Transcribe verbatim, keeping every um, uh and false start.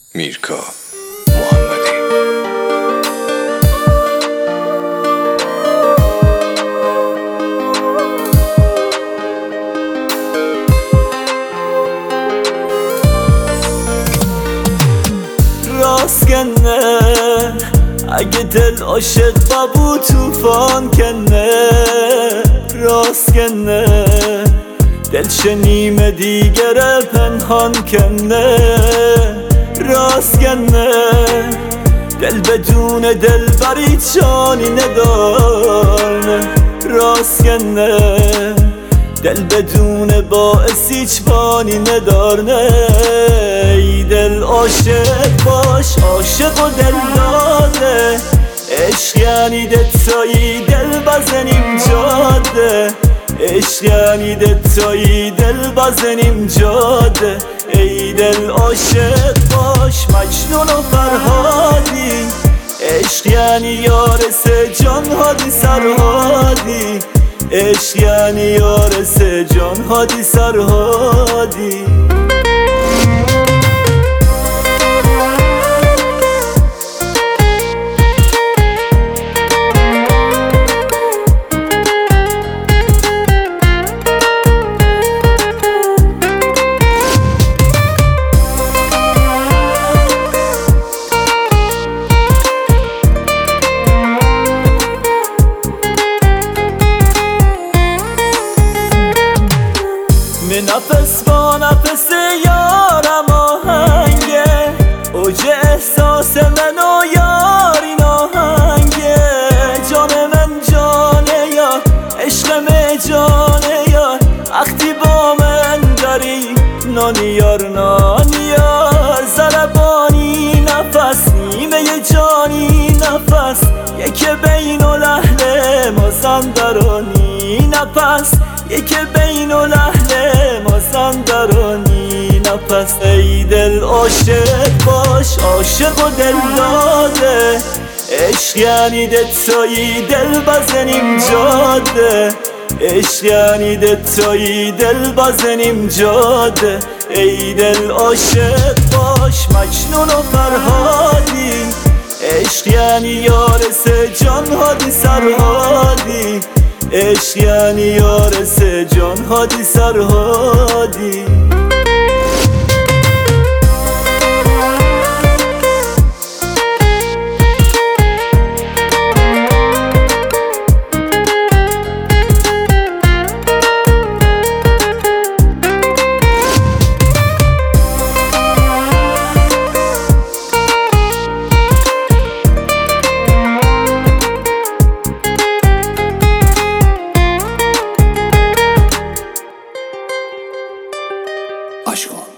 میرکا محمدی. راست کنه اگه دل عاشق بابو توفان کنه، راست کنه دل شنیم دیگره پنهان کنه، راست کنه دل بدون دل بری جانی ندارنه، راست کنه دل بدون باعث هیچ بانی ندارنه. ای دل عاشق باش، عاشق و دل داده، عشق یعنی دتایی دل بزنیم جاده، عشق یعنی دتایی دل بزنیم جاده. ای دل عاشق باش مجنون و فرهادی، عشق یعنی یارس جان هادی سرهادی، عشق یعنی یارس جان هادی سرهادی. می نفس با نفس یارم آهنگه، اوج احساس من و یاری ناهنگه، جان من جانه یار، عشقم جانه یار، وقتی با من داری نانی یار نانی یار، زربانی نفس نیمه جانی نفس، یک بین و لحله مازندرانی نفس، یک بین و لحله مازندرانی نفس. ای دل عاشق باش، عاشق و دل داده، عشق یعنی دتایی دل بزنیم جاده، عشق یعنی دتایی دل بزنیم جاده. ای دل عاشق باش مجنون و فرهادی، عشق یعنی یارس جان هادی سرهادی، عشق یعنی یارس جان هادی سرهادی. عشق